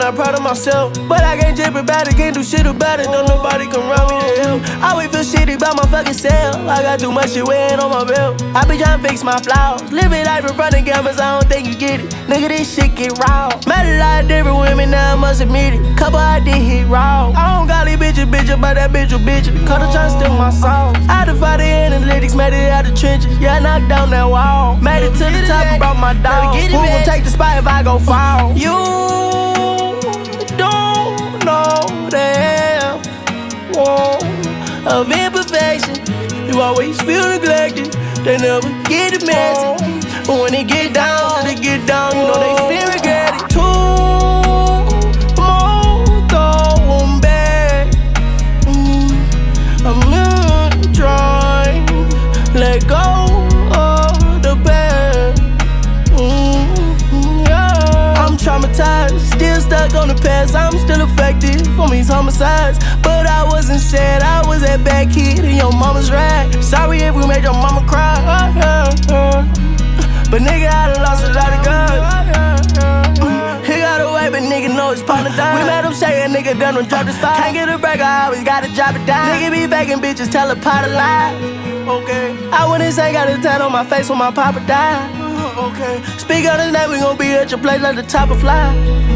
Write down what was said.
not proud of myself. But I can't trip about it, can't do shit about it. Don't nobody come round me to help. I always feel shitty about my fucking self. I got too much shit weighing on my belt. I be trying to fix my flaws. Living life in front of cameras, I don't think you get it. Nigga, this shit get raw. Met a lot of different women, now I must admit it. Couple I did hit raw. I don't got these bitches, but that bitch a bitch. Cut her tryna steal my sauce. I defy the analytics, made it out the trenches. Yeah, I knocked down that wall. Made it to the top and brought my dog. Who gon' take the spot if I go fall? You don't know the half of imperfection. You always feel neglected. They never get the message. But when they get down, you know they feel regret it. Two more going back. I'm trying let go of the past. Yeah. I'm traumatized, still stuck on the past. I'm still affected from these homicides. But I wasn't sad, I was that bad kid in your mama's ride. Sorry if we made your mama cry. But nigga, I done lost a lot of guns. He got away, but nigga know it's partner down. We made him say a nigga done drop the style. Can't get a break, I always gotta drop it down. Nigga be begging bitches, tell a pot to lie. Okay. I wouldn't say got a tat on my face when my papa died. Okay. Speak on his name, we gon' be at your place like the top of fly.